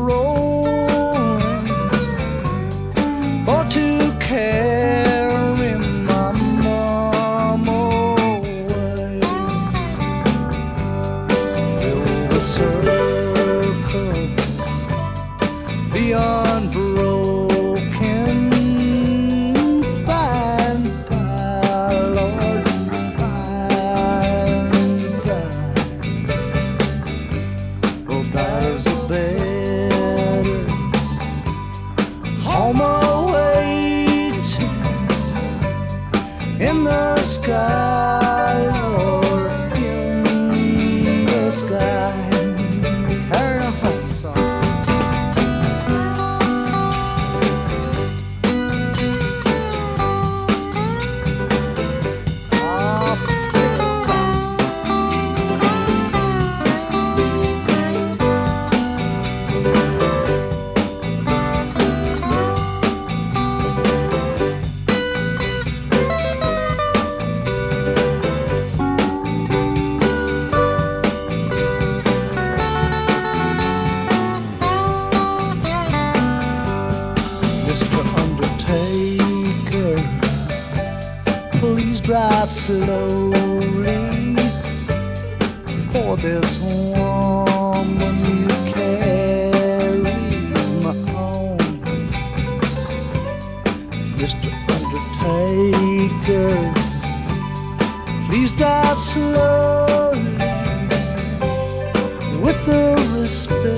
rolling for to carry my mama away. Build a circle, the unbroken, fine, fine, Lord, fine, fine. Well, there's a better home awaiting in the sky, Lord, in the sky. Carry on home, son. Mr. Undertaker, please drive slowly, for this woman you carry's my own. Mr. Undertaker, please drive slowly with the respect